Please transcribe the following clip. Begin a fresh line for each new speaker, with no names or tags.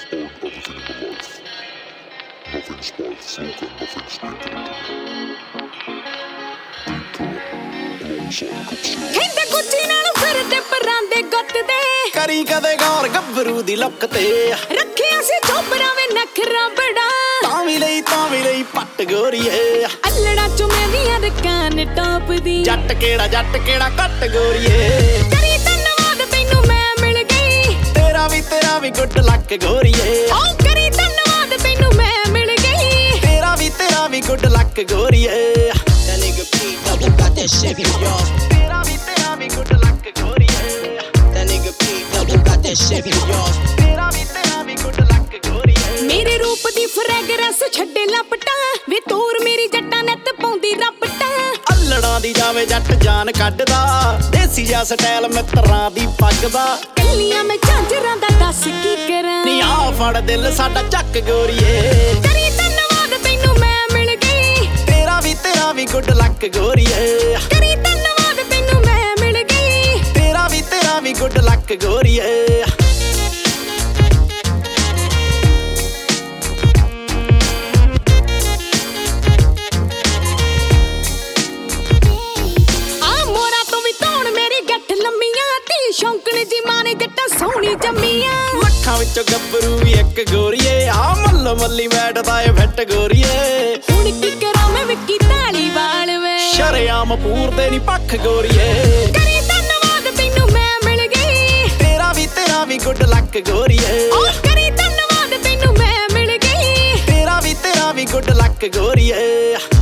spoiled everything in my life. Nothing spoiled Fluke and nothing stinking.
ਕਹਿੰਦੇ ਗੁੱਜੀ ਨਾਲ ਫਿਰਦੇ ਪਰਾਂਦੇ ਗੁੱਤ ਦੇ
ਕਰੀ ਕਦੇ ਗੌਰ ਗੱਭਰੂ ਦੀ ਲੁੱਕ ਤੇ
ਰੱਖਿਆ ਸੀ ਚੋਬਰਾਂ ਵੇ ਨਖਰਾ ਬੜਾ
ਤਾਂ ਵੀ ਲਈ ਪੱਟ ਗੋਰੀਏ
ਅਲੜਾ ਚੁਮੇਵੀਆਂ ਦੇ ਕਾਨ ਟਾਪ ਦੀ
ਜੱਟ ਕਿਹੜਾ ਕੱਟ ਗੋਰੀਏ
ਕਰੀ ਧੰਨਵਾਦ ਤੈਨੂੰ ਮੈਂ ਮਿਲ ਗਈ
ਤੇਰਾ ਵੀ ਗੁੱਡ ਲੱਕ ਗੋਰੀਏ
ਓ ਕਰੀ ਧੰਨਵਾਦ ਤੈਨੂੰ ਮੈਂ ਮਿਲ ਗਈ
ਤੇਰਾ ਵੀ ਗੁੱਡ ਲੱਕ ਗੋਰੀਏ
That nigga P double got that shit for y'all.
ਤੇਰਾ ਵੀ ਗੁੱਡ ਲੱਕ ਗੋਰੀਏ
That nigga P double got that shit for y'all.
ਤੇਰਾ ਵੀ ਗੁੱਡ ਲੱਕ ਗੋਰੀਏ
ਮੇਰੇ ਰੂਪ ਦੀ ਫ੍ਰੈਗਰੈਂਸ ਛੱਡੇ ਲਪਟਾਂ ਵੇ ਤੂਰ ਮੇਰੀ ਜੱਟਾਂ ਨੱਤ ਪਾਉਂਦੀ ਰਪਟਾਂ
ਅਲੜਾਂ ਦੀ ਜਾਵੇ ਜੱਟ ਜਾਨ ਕੱਢਦਾ ਦੇਸੀ ਜਿਹਾ ਸਟਾਈਲ ਮਿੱਤਰਾਂ ਦੀ ਪੱਗ ਦਾ
ਕੱਲੀਆਂ ਮੈਂ ਝਾਂਜਰਾਂ ਦਾ ਦੱਸ ਕੀ ਕਰਾਂ
ਨੀ ਆ ਫੜ ਦਿਲ ਸਾਡਾ ਚੱਕ ਗੋਰੀਏ
ਕਰੀ ਧੰਨਵਾਦ ਤੈਨੂੰ ਮੈਂ ਮਿਲ ਗਈ
ਤੇਰਾ ਵੀ ਗੁੱਡ ਲੱਕ ਗੋਰੀਏ
ਕਰੀ ਧੰਨਵਾਦ ਤੈਨੂੰ ਮੈਂ ਮਿਲ ਗਈ
ਤੇਰਾ ਵੀ ਗੁੱਡ ਲੱਕ ਗੋਰੀਏ
ਸ਼ੌਂਕਣ ਜੀ ਮਾਨੇ ਜੱਟਾਂ ਸੋਹਣੀ ਜੰਮੀਆਂ
ਲੱਖਾਂ ਵਿੱਚੋਂ ਗੱਭਰੂ ਵੀ ਇੱਕ ਗੋਰੀਏ ਆ ਮੱਲੀ ਬੈਠਦਾ ਏ ਫਿੱਟ ਗੋਰੀਏ
ਹੁਣ ਕੀ ਕਰਾਂ ਮੈਂ ਵਿੱਕੀ ਧਾਲੀਵਾਲ ਵੇ
ਸ਼ਰੇਆਮ ਪੂਰਦੇ ਨੀ ਪੱਖ ਗੋਰੀਏ
ਕਰੀ ਧੰਨਵਾਦ ਤੈਨੂੰ ਮੈਂ ਮਿਲ ਗਈ
ਤੇਰਾ ਵੀ ਗੁੱਡ ਲੱਕ ਗੋਰੀਏ
ਓ ਕਰੀ ਧੰਨਵਾਦ ਤੈਨੂੰ ਮੈਂ ਮਿਲ ਗਈ
ਤੇਰਾ ਵੀ ਗੁੱਡ ਲੱਕ ਗੋਰੀਏ